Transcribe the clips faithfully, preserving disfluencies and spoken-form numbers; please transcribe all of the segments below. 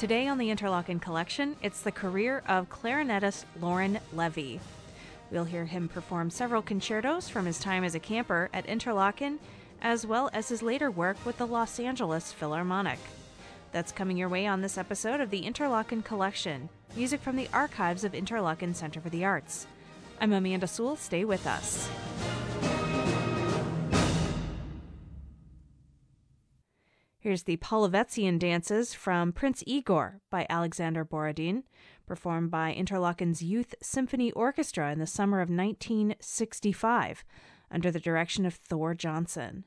Today on the Interlochen Collection, it's the career of clarinetist Loren Levy. We'll hear him perform several concertos from his time as a camper at Interlochen, as well as his later work with the Los Angeles Philharmonic. That's coming your way on this episode of the Interlochen Collection, music from the archives of Interlochen Center for the Arts. I'm Amanda Sewell. Stay with us. Here's the Polovetzian Dances from Prince Igor by Alexander Borodin, performed by Interlochen's Youth Symphony Orchestra in the summer of nineteen sixty-five, under the direction of Thor Johnson.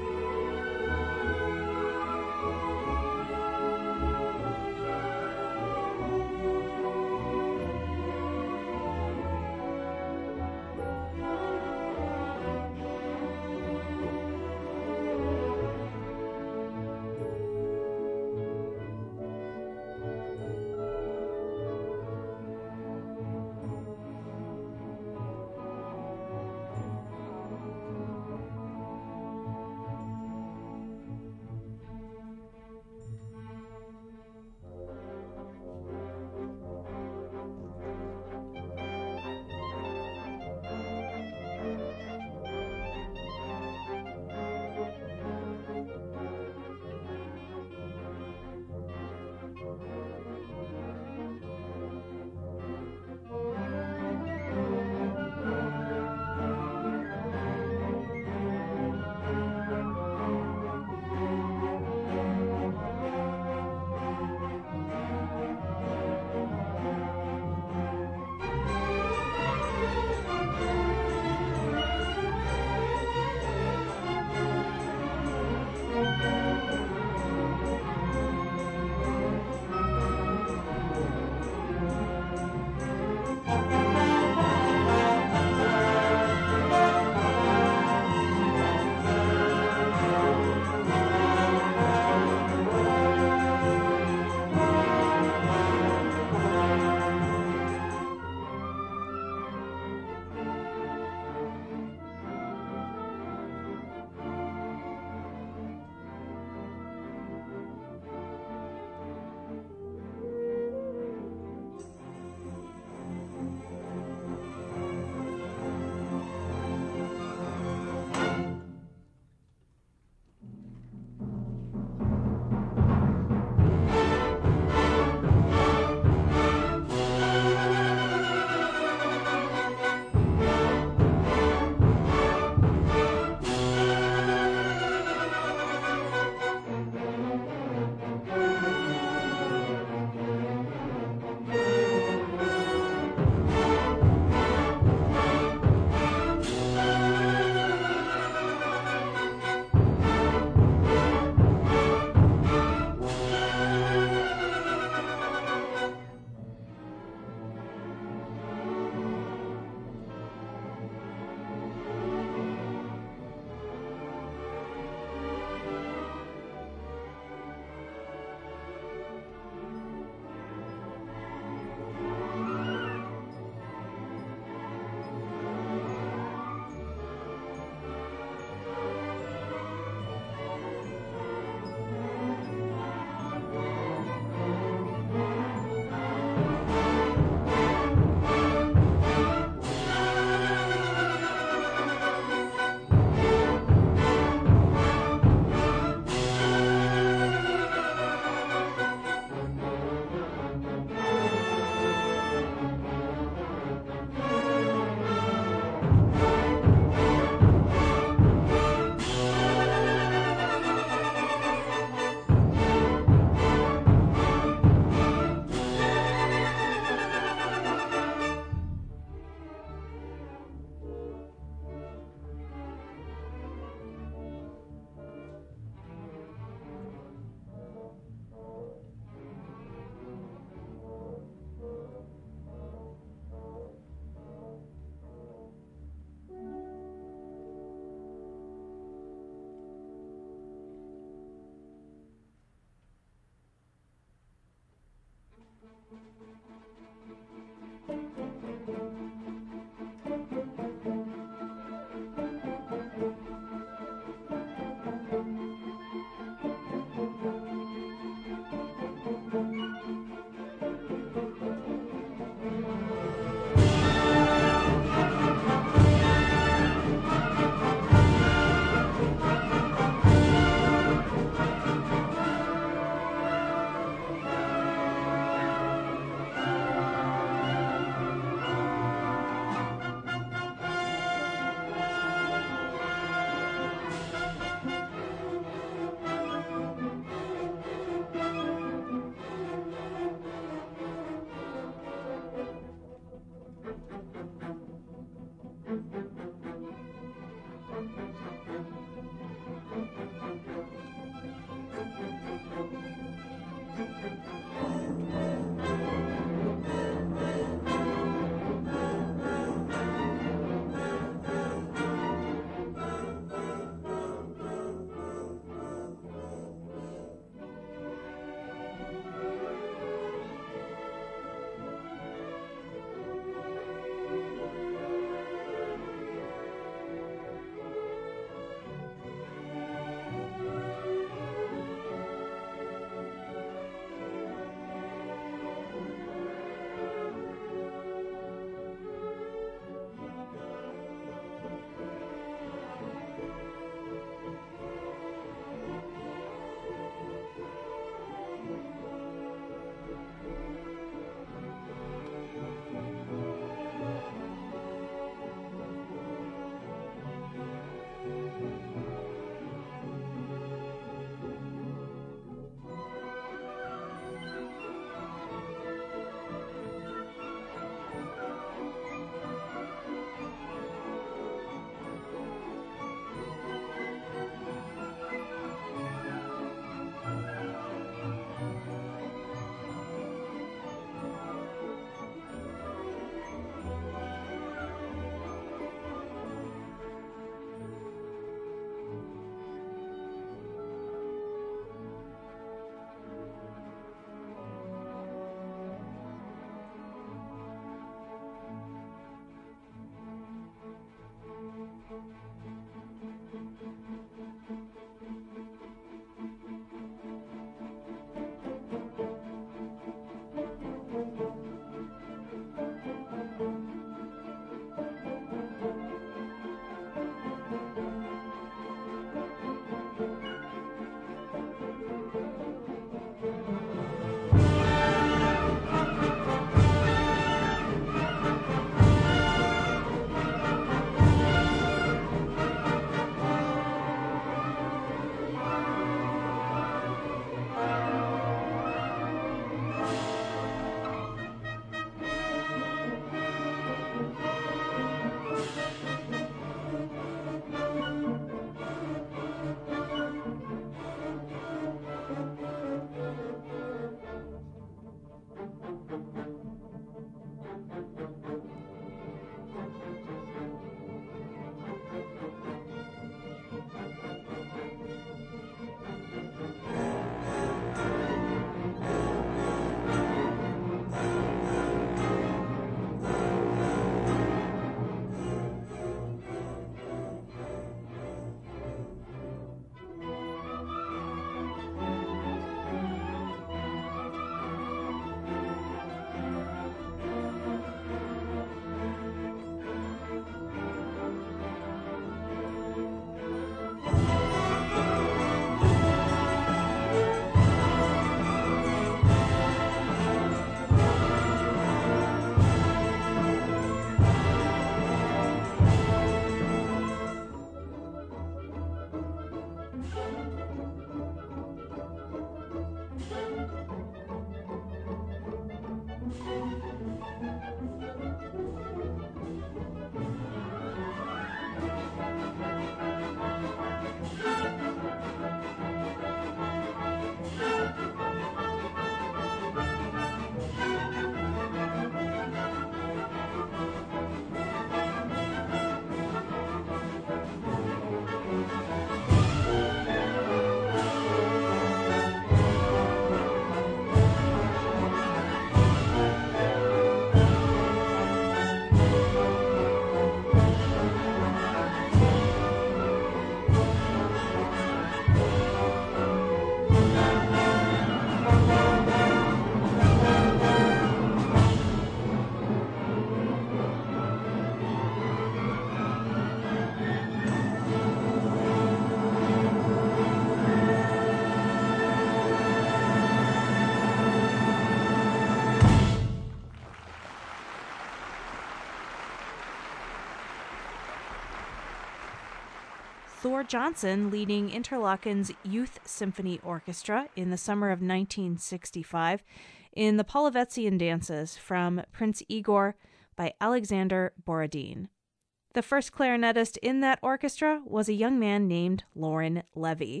Thor Johnson leading Interlochen's Youth Symphony Orchestra in the summer of nineteen sixty-five in the Polovetzian Dances from Prince Igor by Alexander Borodin. The first clarinetist in that orchestra was a young man named Loren Levy.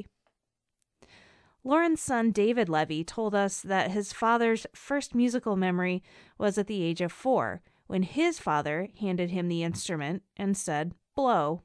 Loren's son David Levy told us that his father's first musical memory was at the age of four, when his father handed him the instrument and said, "Blow."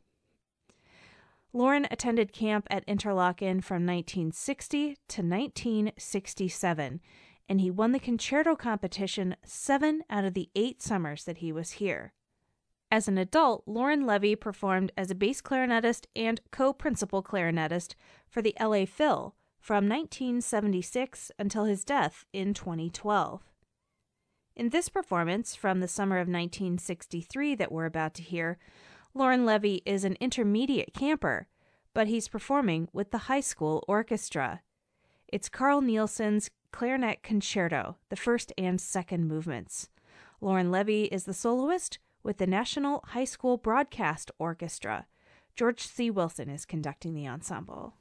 Loren attended camp at Interlochen from nineteen sixty to nineteen sixty-seven, and he won the concerto competition seven out of the eight summers that he was here. As an adult, Loren Levy performed as a bass clarinetist and co-principal clarinetist for the L A Phil from nineteen seventy-six until his death in twenty twelve. In this performance from the summer of nineteen sixty-three that we're about to hear, Loren Levy is an intermediate camper, but he's performing with the high school orchestra. It's Carl Nielsen's Clarinet Concerto, the first and second movements. Loren Levy is the soloist with the National High School Broadcast Orchestra. George C. Wilson is conducting the ensemble.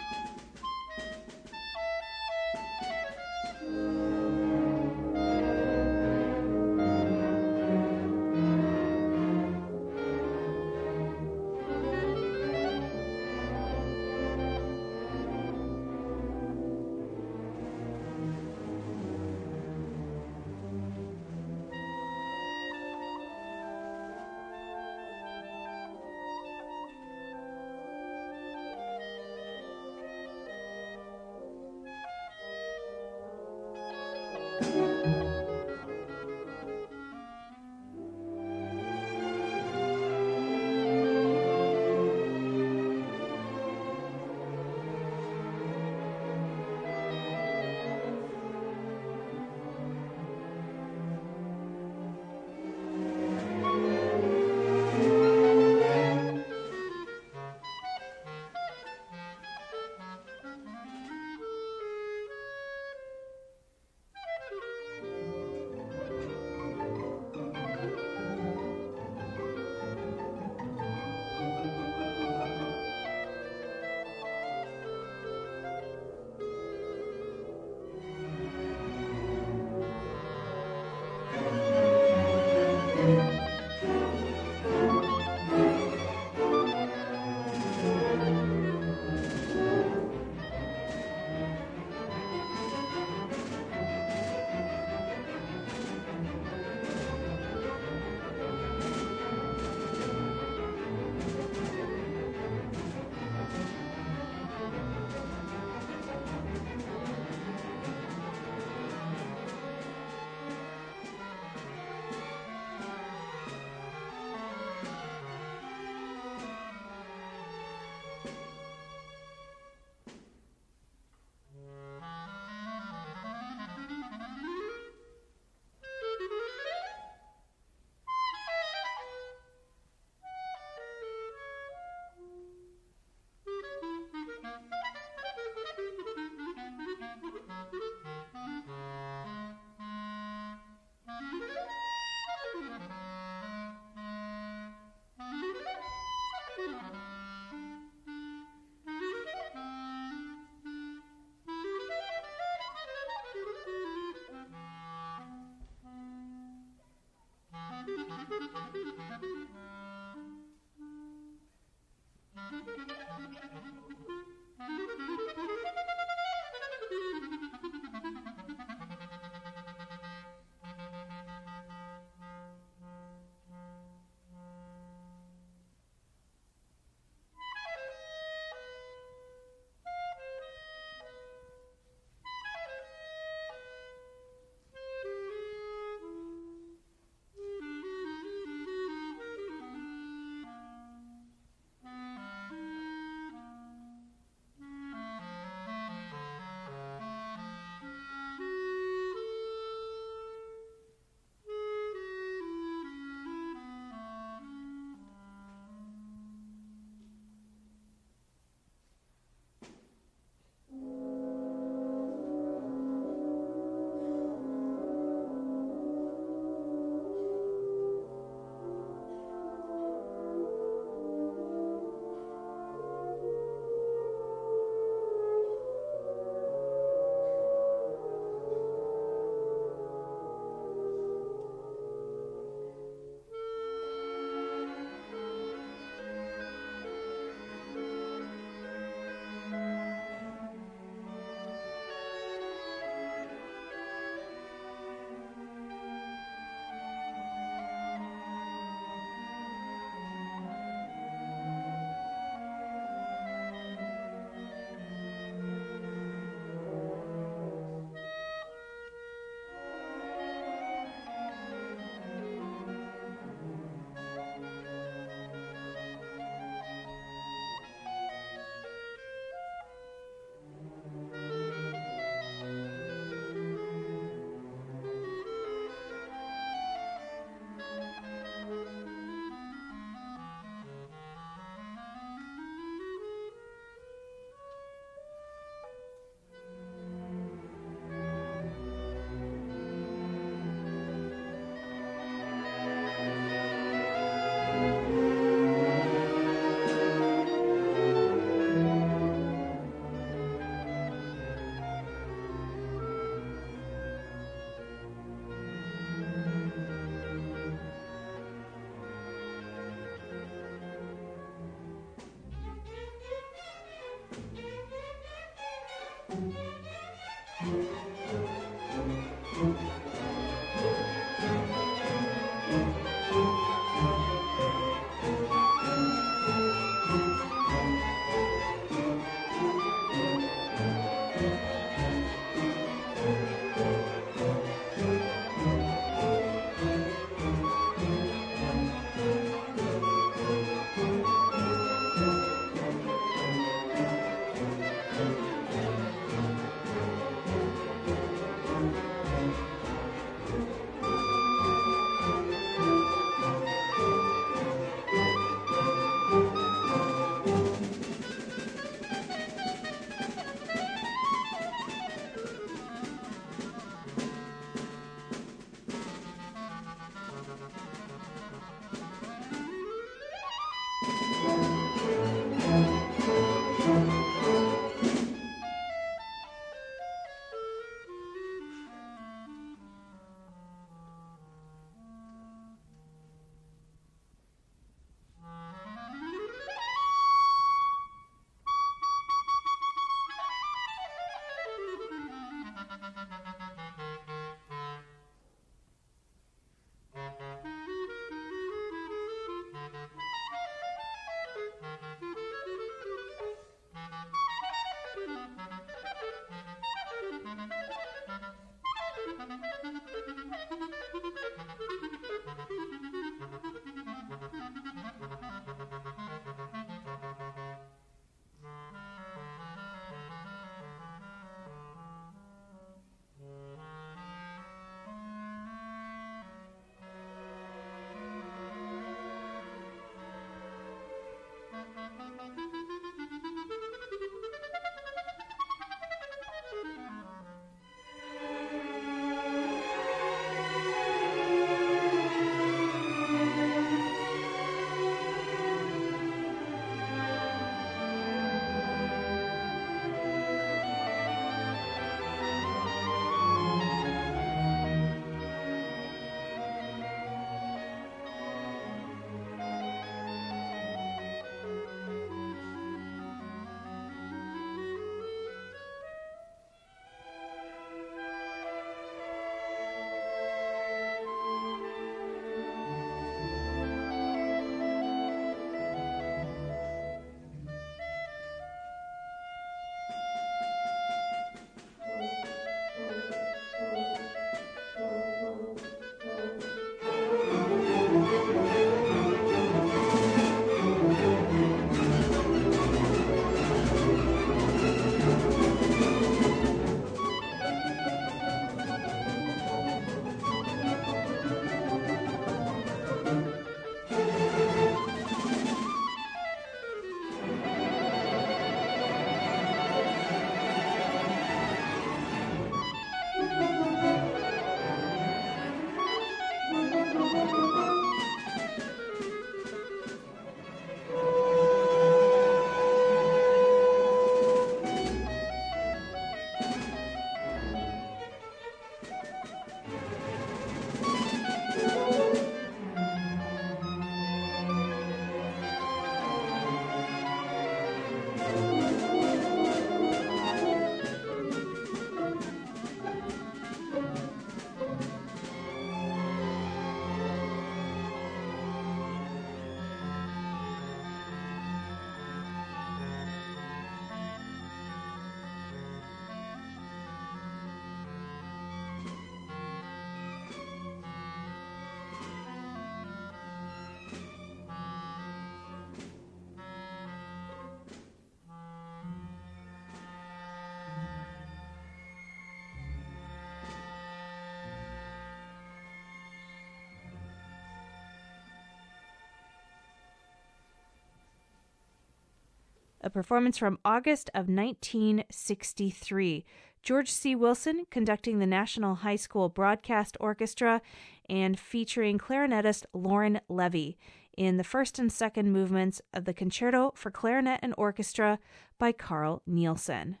A performance from August of nineteen sixty-three. George C. Wilson conducting the National High School Broadcast Orchestra and featuring clarinetist Loren Levy in the first and second movements of the Concerto for Clarinet and Orchestra by Carl Nielsen.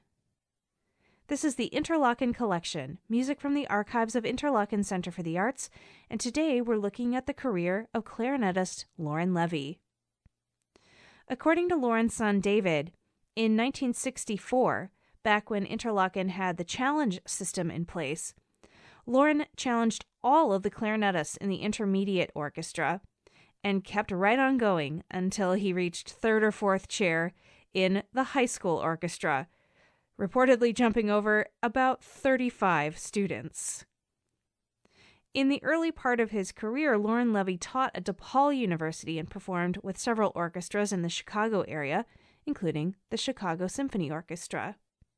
This is the Interlochen Collection, music from the archives of Interlochen Center for the Arts, and today we're looking at the career of clarinetist Loren Levy. According to Loren's son David, in nineteen sixty-four, back when Interlochen had the challenge system in place, Loren challenged all of the clarinetists in the intermediate orchestra and kept right on going until he reached third or fourth chair in the high school orchestra, reportedly jumping over about thirty-five students. In the early part of his career, Loren Levy taught at DePaul University and performed with several orchestras in the Chicago area, including the Chicago Symphony Orchestra.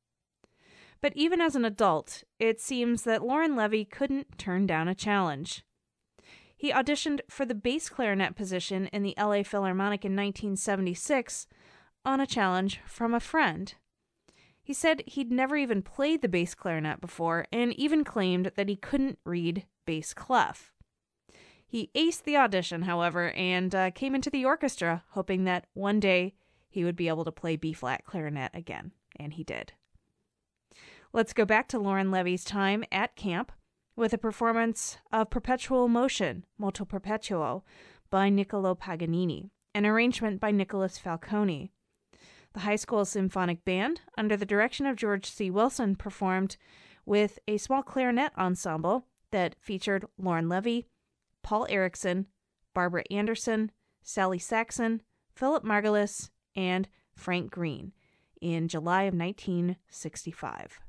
But even as an adult, it seems that Loren Levy couldn't turn down a challenge. He auditioned for the bass clarinet position in the L A Philharmonic in nineteen seventy-six on a challenge from a friend. He said he'd never even played the bass clarinet before and even claimed that he couldn't read bass clef. He aced the audition, however, and uh, came into the orchestra hoping that one day he would be able to play B-flat clarinet again, and he did. Let's go back to Loren Levy's time at camp with a performance of Perpetual Motion, Moto Perpetuo, by Niccolo Paganini, an arrangement by Nicholas Falcone. The high school symphonic band, under the direction of George C. Wilson, performed with a small clarinet ensemble that featured Loren Levy, Paul Erickson, Barbara Anderson, Sally Saxon, Philip Margulis, and Frank Green in July of nineteen sixty-five.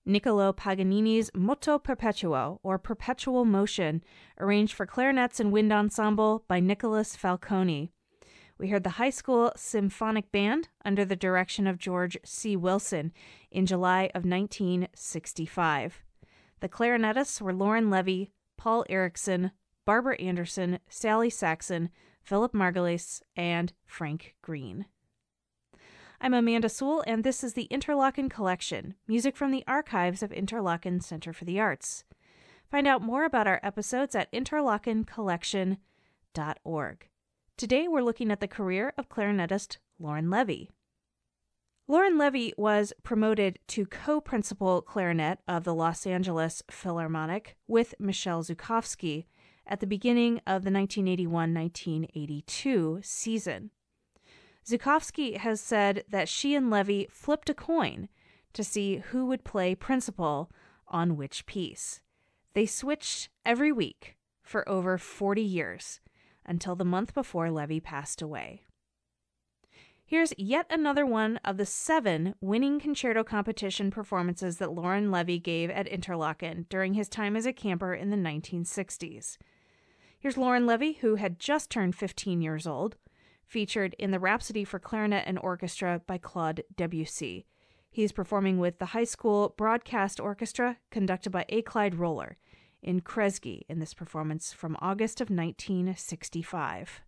Niccolo Paganini's Moto Perpetuo, or Perpetual Motion, arranged for clarinets and wind ensemble by Nicholas Falcone. We heard the High School Symphonic Band under the direction of George C. Wilson in July of nineteen sixty-five. The clarinetists were Lauren Levy, Paul Erickson, Barbara Anderson, Sally Saxon, Philip Margulies, and Frank Green. I'm Amanda Sewell, and this is the Interlochen Collection, music from the archives of Interlochen Center for the Arts. Find out more about our episodes at interlochen collection dot org. Today we're looking at the career of clarinetist Lauren Levy. Lauren Levy was promoted to co-principal clarinet of the Los Angeles Philharmonic with Michelle Zukovsky at the beginning of the nineteen eighty-one nineteen eighty-two season. Zukovsky has said that she and Levy flipped a coin to see who would play principal on which piece. They switched every week for over forty years, until the month before Levy passed away. Here's yet another one of the seven winning concerto competition performances that Lauren Levy gave at Interlochen during his time as a camper in the nineteen sixties. Here's Lauren Levy, who had just turned fifteen years old, featured in the Rhapsody for Clarinet and Orchestra by Claude Debussy. He's performing with the High School Broadcast Orchestra, conducted by A. Clyde Roller, in Kresge in this performance from August of nineteen sixty-five.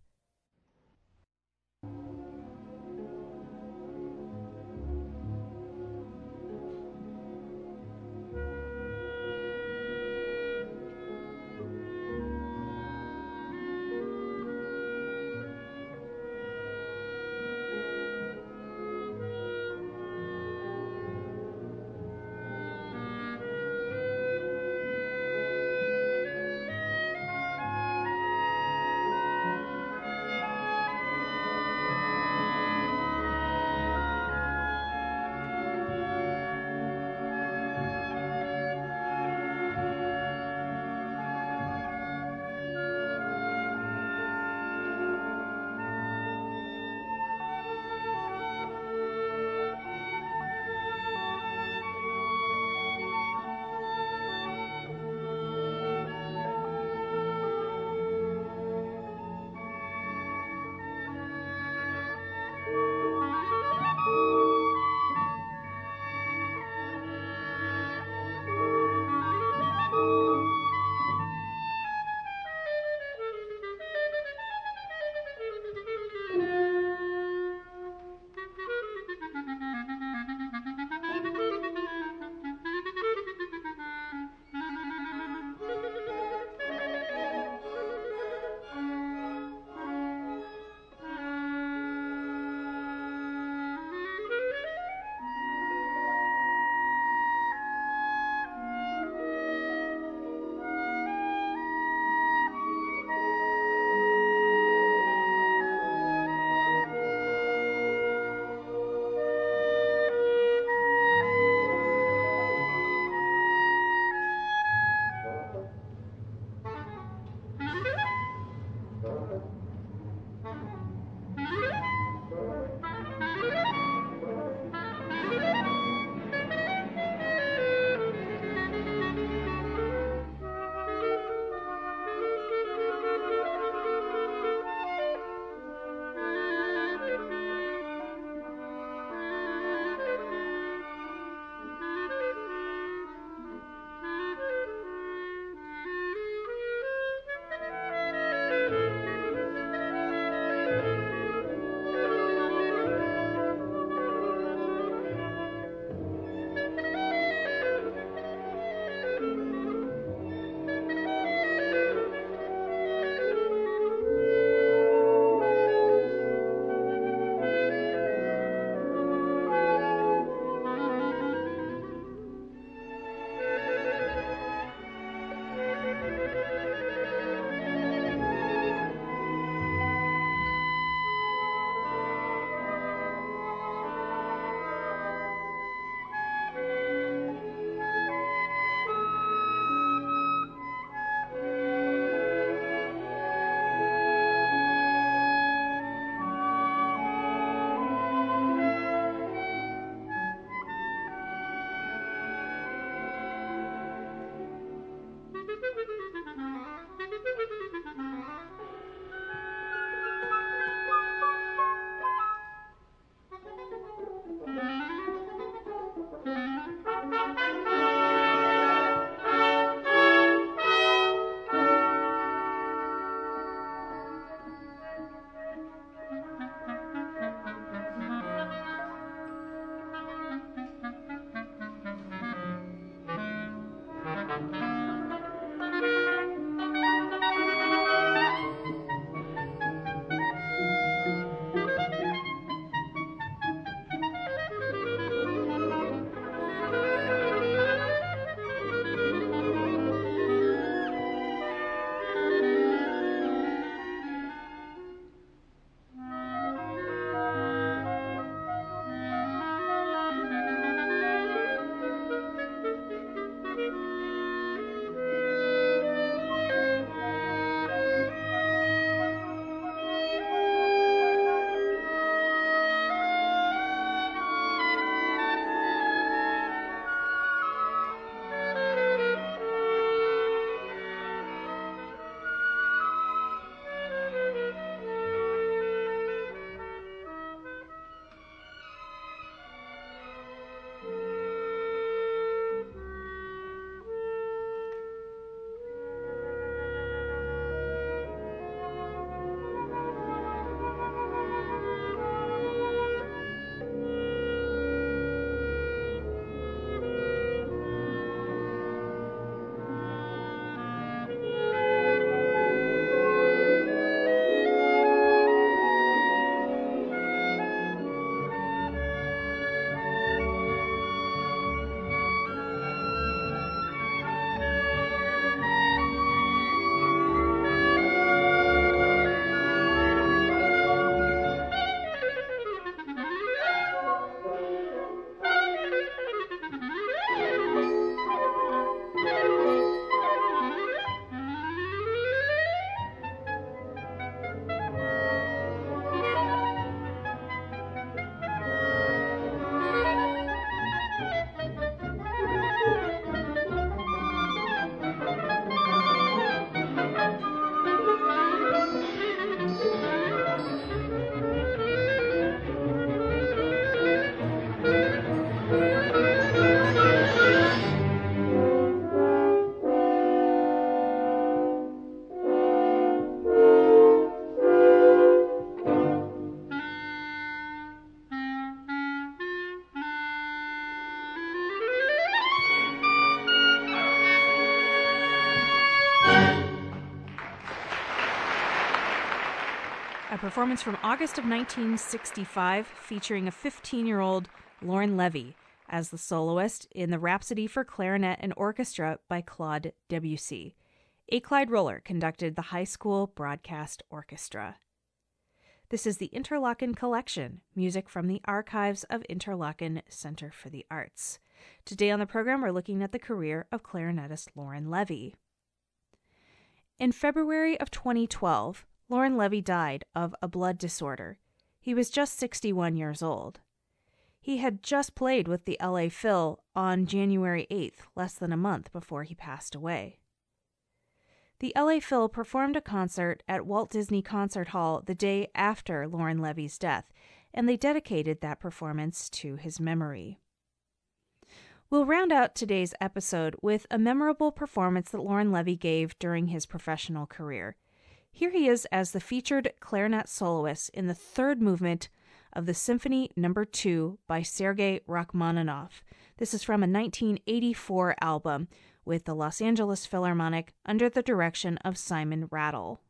a performance from August of nineteen sixty-five featuring a fifteen-year-old Lauren Levy as the soloist in the Rhapsody for Clarinet and Orchestra by Claude Debussy. A. Clyde Roller conducted the High School Broadcast Orchestra. This is the Interlochen Collection, music from the archives of Interlochen Center for the Arts. Today on the program, we're looking at the career of clarinetist Lauren Levy. In February of twenty twelve, Lauren Levy died of a blood disorder. He was just sixty-one years old. He had just played with the L A Phil on January eighth, less than a month before he passed away. The L A Phil performed a concert at Walt Disney Concert Hall the day after Lauren Levy's death, and they dedicated that performance to his memory. We'll round out today's episode with a memorable performance that Lauren Levy gave during his professional career. Here he is as the featured clarinet soloist in the third movement of the Symphony Number two by Sergei Rachmaninoff. This is from a nineteen eighty-four album with the Los Angeles Philharmonic under the direction of Simon Rattle.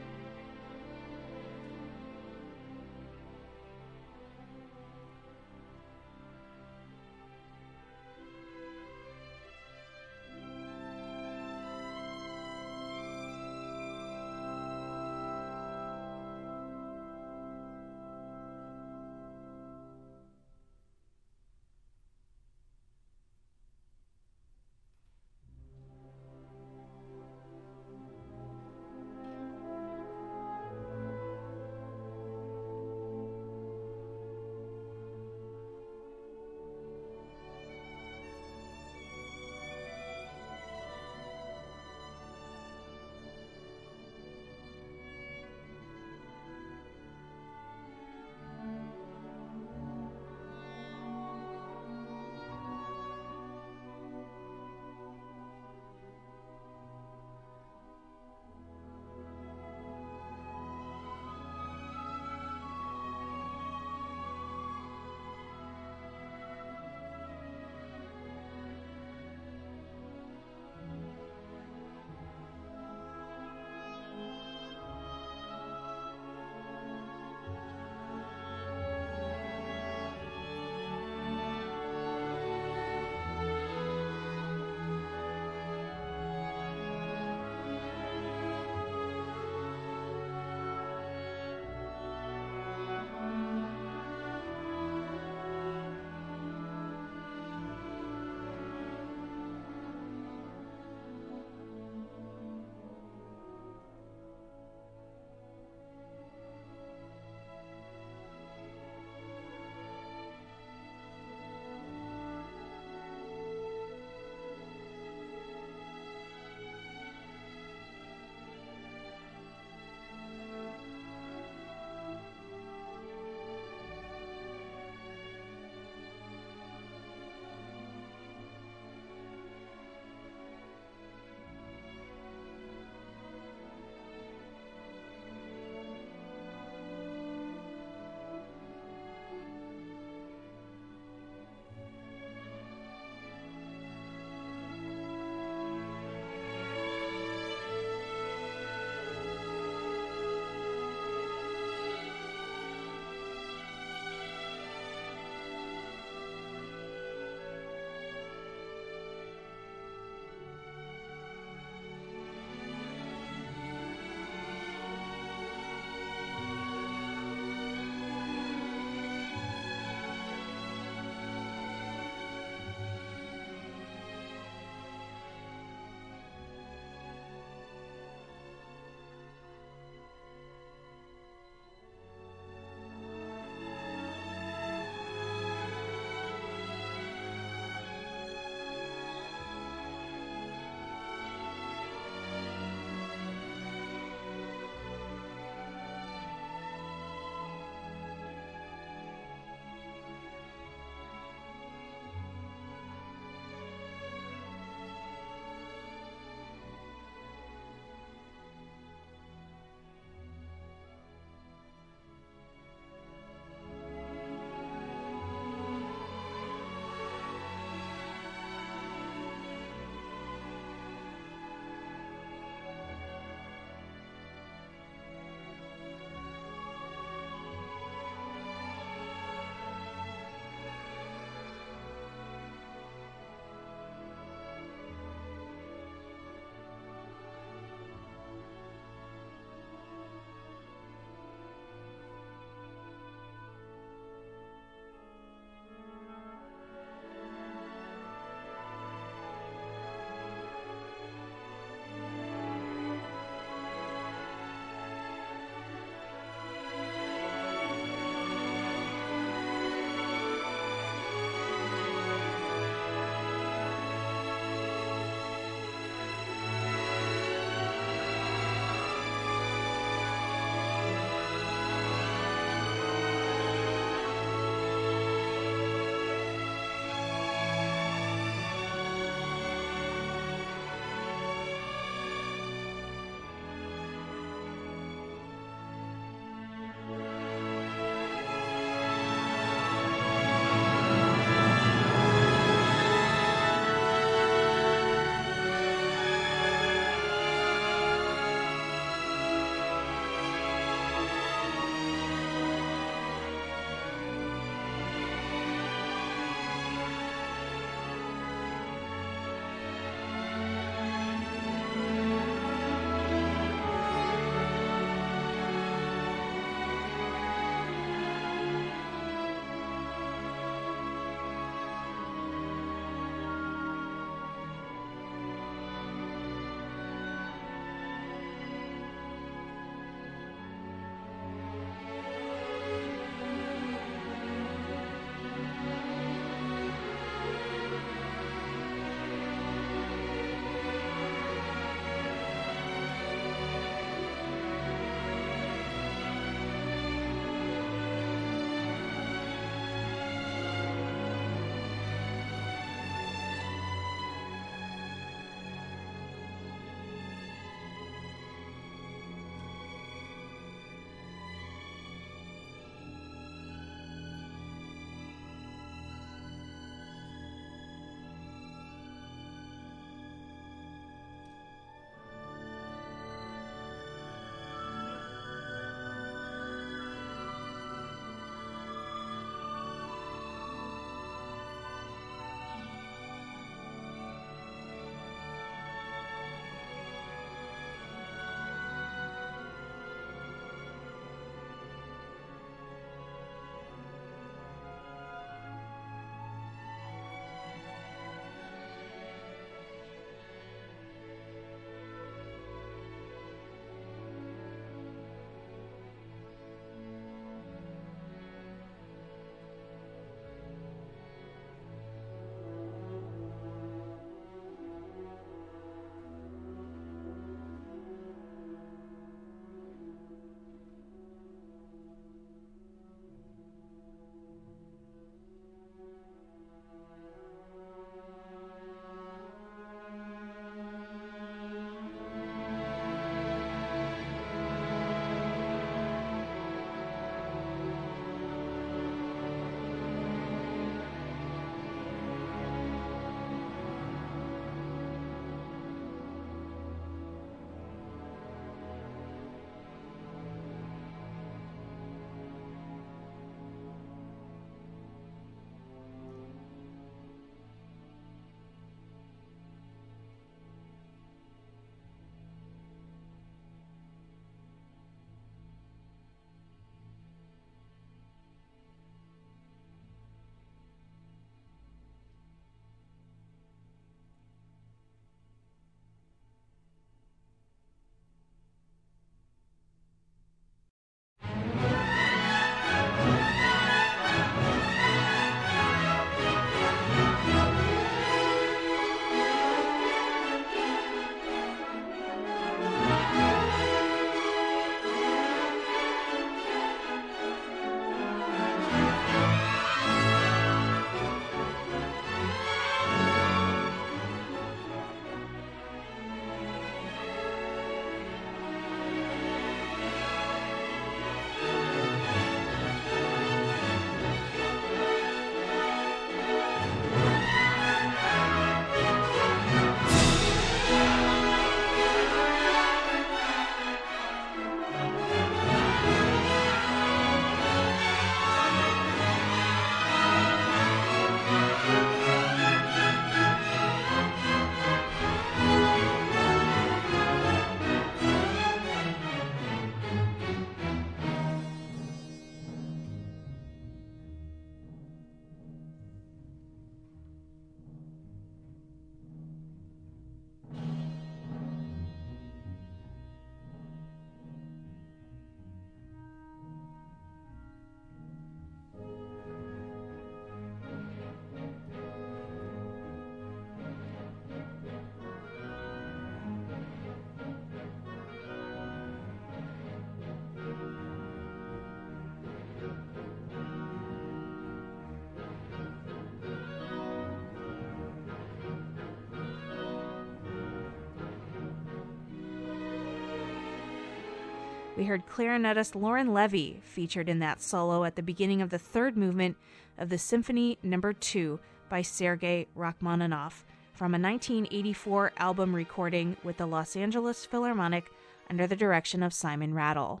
We heard clarinetist Lauren Levy featured in that solo at the beginning of the third movement of the Symphony Number two by Sergei Rachmaninoff from a nineteen eighty-four album recording with the Los Angeles Philharmonic under the direction of Simon Rattle.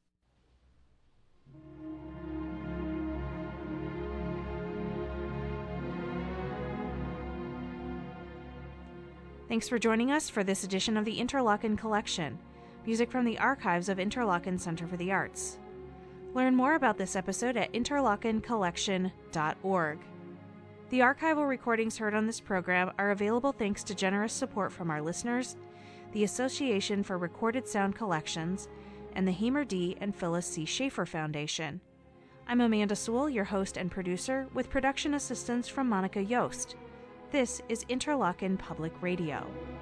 Thanks for joining us for this edition of the Interlochen Collection, music from the archives of Interlochen Center for the Arts. Learn more about this episode at interlochen collection dot org. The archival recordings heard on this program are available thanks to generous support from our listeners, the Association for Recorded Sound Collections, and the Hamer D. and Phyllis C. Schaefer Foundation. I'm Amanda Sewell, your host and producer, with production assistance from Monica Yost. This is Interlochen Public Radio.